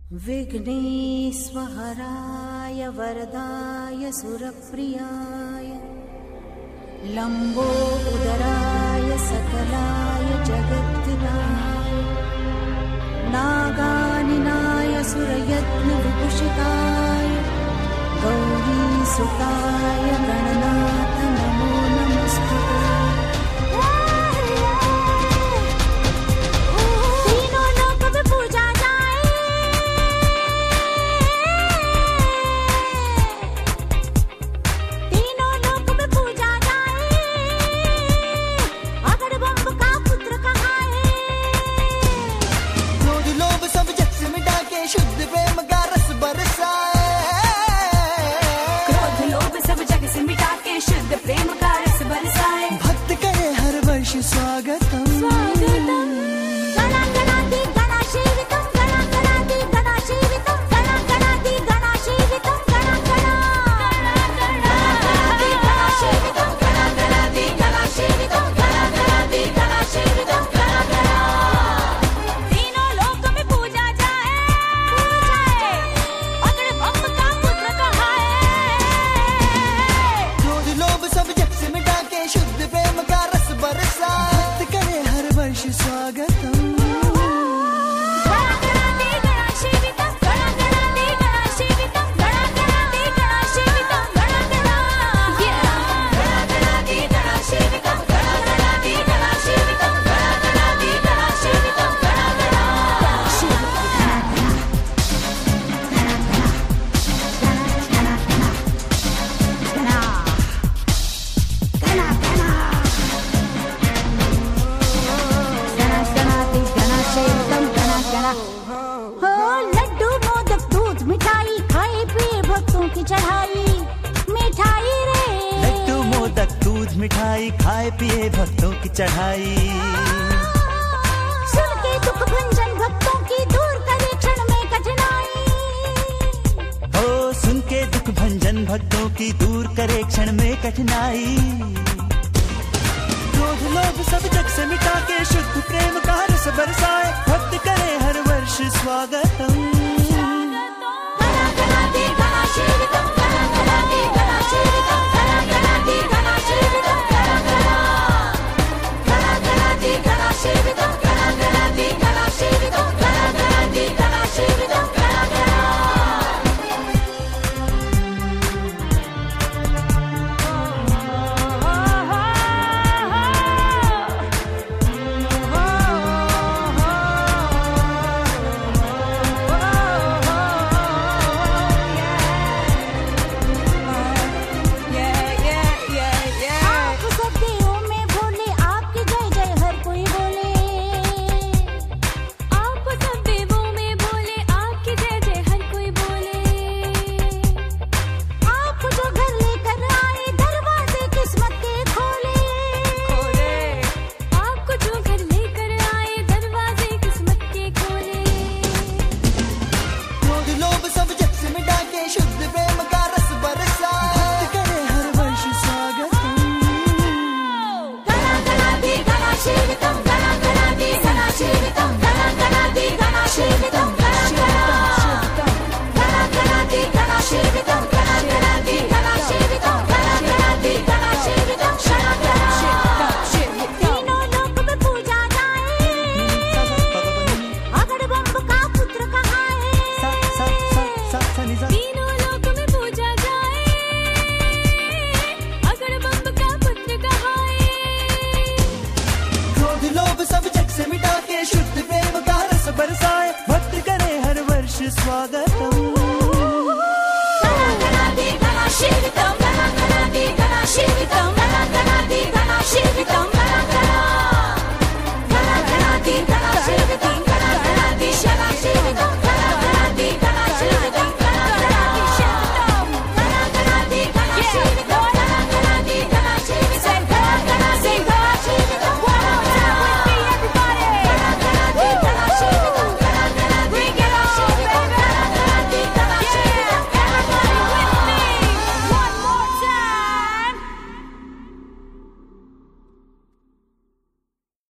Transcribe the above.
विघ्नेश्वराय वरदाय सुरप्रियाय लंबोदराय सकलाय जगद्दिनाय नागानिनाय सुरयत्न विभूषिताय गौरीसुताय गणनाथ नमो नमस्ते। स्वागतम लड्डू मोदक दूध मिठाई खाए पिए भक्तों की चढ़ाई मिठाई रे। लड्डू मोदक दूध मिठाई खाए पिए भक्तों की चढ़ाई सुन के दुख भंजन भक्तों की दूर करे क्षण में कठिनाई। हो सुन के दुख भंजन भक्तों की दूर करे क्षण में कठिनाई। क्रोध लोभ सब जग से मिटा के शुद्ध प्रेम का रस बरसाए भक्त करे हर वर्ष स्वागतम। शुद्ध प्रेम का रस बरसाए भक्त करे हर वर्ष स्वागतम।